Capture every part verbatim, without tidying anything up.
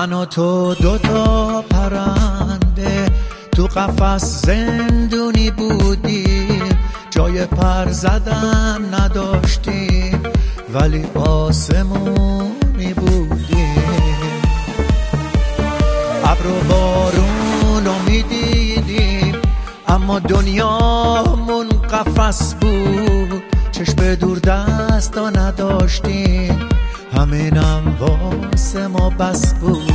من و تو دوتا پرنده تو قفس زندونی بودیم، جای پر زدن نداشتیم ولی آسمونی بودیم. ابر و بارون رو میدیدیم اما دنیامون قفس بود، چشم دور دستا نداشتیم همینم واسه ما بس بود.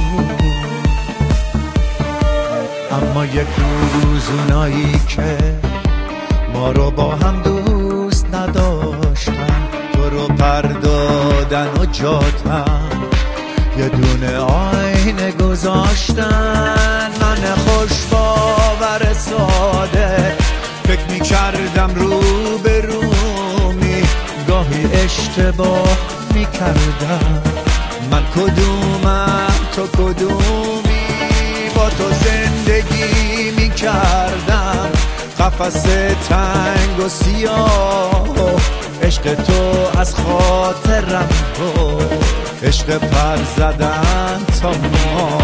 اما یک روز اونایی که ما رو با هم دوست نداشتن تو رو پردادن و جاتن یه دونه آینه گذاشتن. من خوش باور ساده فکر می کردم رو به رومی، گاهی اشتباه می کردم من کدومم تو کدومی. با تو زندگی می کردم قفس تنگ و سیاه، عشق تو از خاطرم بود، عشق پر زدن تا ما.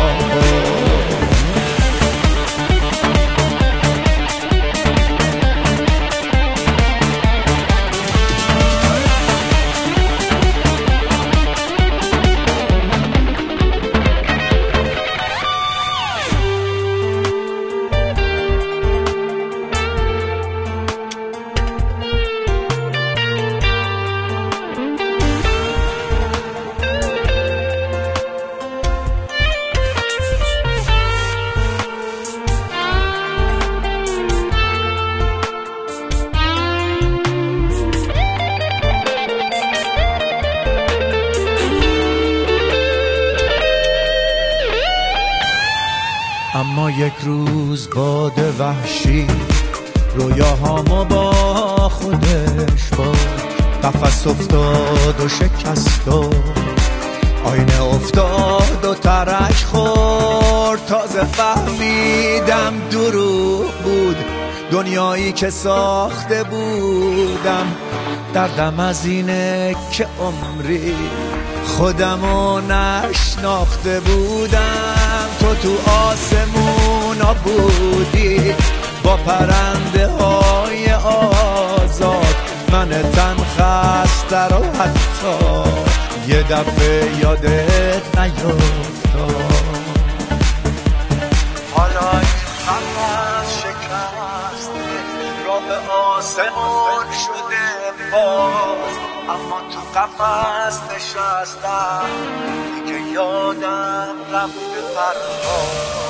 اما یک روز باد وحشی رویاهامو با خودش برد، قفس افتاد و شکست و آینه افتاد و ترک خورد. تازه فهمیدم دروغ بود دنیایی که ساخته بودم، دردم از اینه که عمری خودمو نشناخته بودم. تو تو آسمونا بودی با پرنده های آزاد، من تن خسته رو حتی یه دفعه یادت نیفتاد. حالا این قفس شکسته راه به آسمون شده باز، اما تو قفس نشستم دیگه یادم رفته پرواز.